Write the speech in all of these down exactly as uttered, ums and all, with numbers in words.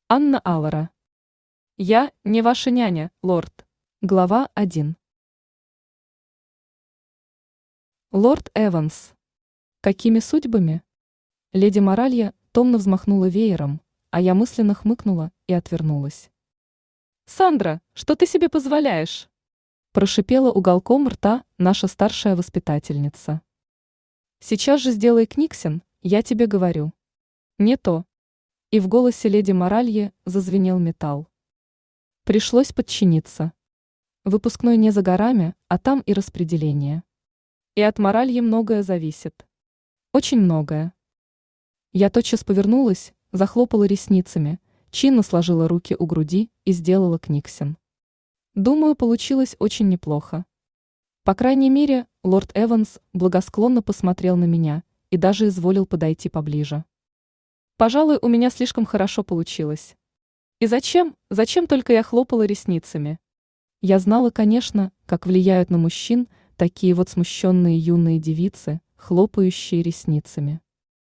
Анна Аллара. Я не ваша няня, лорд. Глава один. Лорд Эванс. Какими судьбами? Леди Моралья томно взмахнула веером, а я мысленно хмыкнула и отвернулась. «Сандра, что ты себе позволяешь?» Прошипела уголком рта наша старшая воспитательница. «Сейчас же сделай книгсен, я тебе говорю». «Не то». И в голосе леди Моральи зазвенел металл. Пришлось подчиниться. Выпускной не за горами, а там и распределение. И от Моральи многое зависит. Очень многое. Я тотчас повернулась, захлопала ресницами, чинно сложила руки у груди и сделала книгсен. Думаю, получилось очень неплохо. По крайней мере, лорд Эванс благосклонно посмотрел на меня и даже изволил подойти поближе. Пожалуй, у меня слишком хорошо получилось. И зачем, зачем только я хлопала ресницами? Я знала, конечно, как влияют на мужчин такие вот смущенные юные девицы, хлопающие ресницами.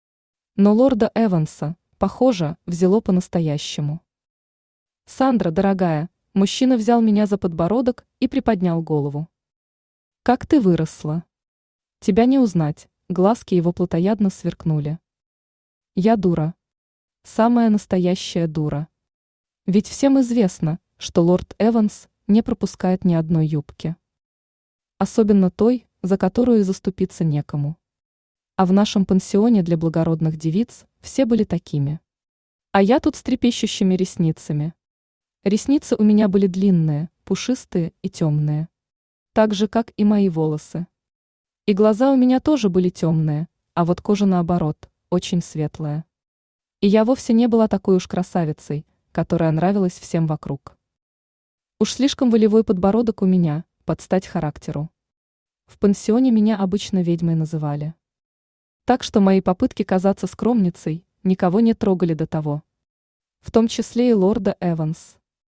Но лорда Эванса, похоже, взяло по-настоящему. «Сандра, дорогая», мужчина взял меня за подбородок и приподнял голову. «Как ты выросла? Тебя не узнать», глазки его плотоядно сверкнули. «Я дура. Самая настоящая дура. Ведь всем известно, что лорд Эванс не пропускает ни одной юбки. Особенно той, за которую и заступиться некому. А в нашем пансионе для благородных девиц все были такими. А я тут с трепещущими ресницами. Ресницы у меня были длинные, пушистые и темные. Так же, как и мои волосы. И глаза у меня тоже были темные, а вот кожа наоборот, очень светлая. И я вовсе не была такой уж красавицей, которая нравилась всем вокруг. Уж слишком волевой подбородок у меня, под стать характеру. В пансионе меня обычно ведьмой называли. Так что мои попытки казаться скромницей никого не трогали до того. В том числе и лорда Эванс.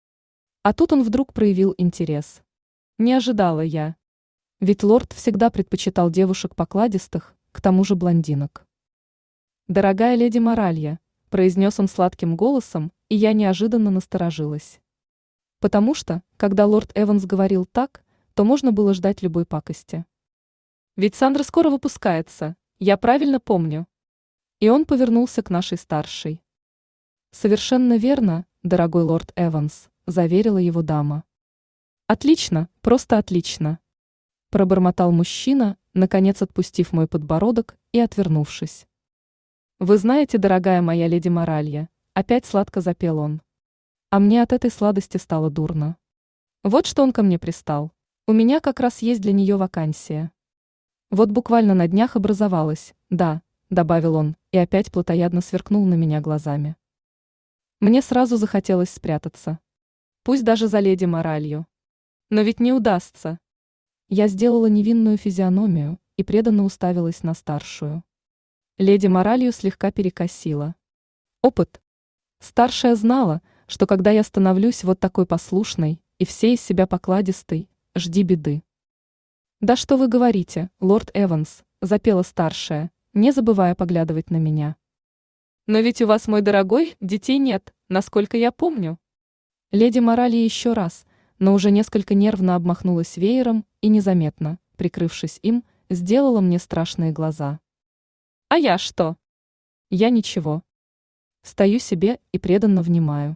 А тут он вдруг проявил интерес. Не ожидала я. Ведь лорд всегда предпочитал девушек покладистых, к тому же блондинок. «Дорогая леди Моралья», произнес он сладким голосом, и я неожиданно насторожилась. Потому что, когда лорд Эванс говорил так, то можно было ждать любой пакости. Ведь Сандра скоро выпускается, я правильно помню. И он повернулся к нашей старшей. Совершенно верно, дорогой лорд Эванс, заверила его дама. Отлично, просто отлично. Пробормотал мужчина, наконец отпустив мой подбородок и отвернувшись. Вы знаете, дорогая моя леди Моралья, опять сладко запел он. А мне от этой сладости стало дурно. Вот что он ко мне пристал. У меня как раз есть для нее вакансия. Вот буквально на днях образовалась, да, добавил он, и опять плотоядно сверкнул на меня глазами. Мне сразу захотелось спрятаться. Пусть даже за леди Моралью. Но ведь не удастся. Я сделала невинную физиономию и преданно уставилась на старшую. Леди Моралью слегка перекосила. Опыт. Старшая знала, что когда я становлюсь вот такой послушной и всей из себя покладистой, жди беды. «Да что вы говорите, лорд Эванс», – запела старшая, не забывая поглядывать на меня. «Но ведь у вас, мой дорогой, детей нет, насколько я помню». Леди Моралья еще раз, но уже несколько нервно обмахнулась веером и незаметно, прикрывшись им, сделала мне страшные глаза. А я что? Я ничего. Стою себе и преданно внимаю.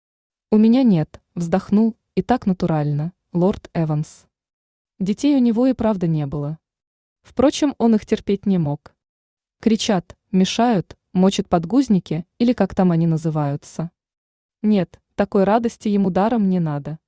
У меня нет, вздохнул, и так натурально, лорд Эванс. Детей у него и правда не было. Впрочем, он их терпеть не мог. Кричат, мешают, мочат подгузники или как там они называются. Нет, такой радости ему даром не надо.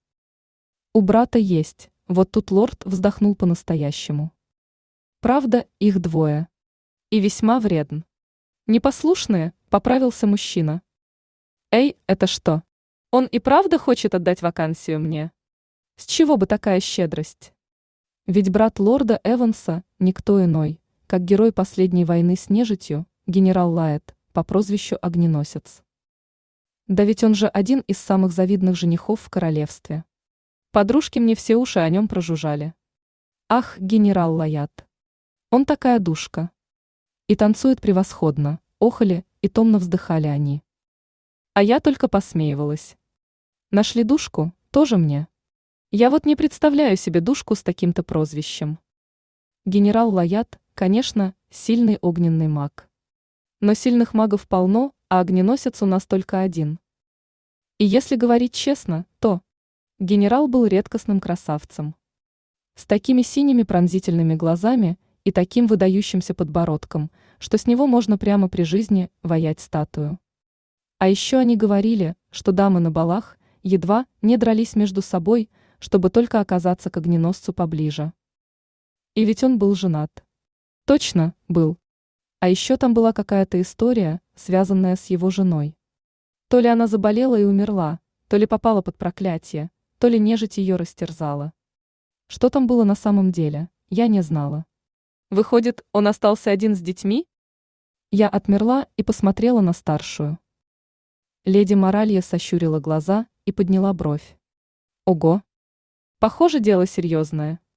У брата есть, вот тут лорд вздохнул по-настоящему. Правда, их двое. И весьма вреден. Непослушные, поправился мужчина. Эй, это что? Он и правда хочет отдать вакансию мне? С чего бы такая щедрость? Ведь брат лорда Эванса никто иной, как герой последней войны с нежитью, генерал Лайет, по прозвищу Огненосец. Да ведь он же один из самых завидных женихов в королевстве. Подружки мне все уши о нем прожужжали. Ах, генерал Лайет. Он такая душка. И танцует превосходно, охали и томно вздыхали они. А я только посмеивалась. Нашли душку, тоже мне. Я вот не представляю себе душку с таким-то прозвищем. Генерал Лаят, конечно, сильный огненный маг. Но сильных магов полно, а огненосец у нас только один. И если говорить честно, то генерал был редкостным красавцем. С такими синими пронзительными глазами и таким выдающимся подбородком, что с него можно прямо при жизни ваять статую. А еще они говорили, что дамы на балах едва не дрались между собой, чтобы только оказаться к огненосцу поближе. И ведь он был женат. Точно, был. А еще там была какая-то история, связанная с его женой. То ли она заболела и умерла, то ли попала под проклятие, то ли нежить ее растерзала. Что там было на самом деле, я не знала. Выходит, он остался один с детьми? Я отмерла и посмотрела на старшую. Леди Моралья сощурила глаза и подняла бровь. Ого! Похоже, дело серьезное.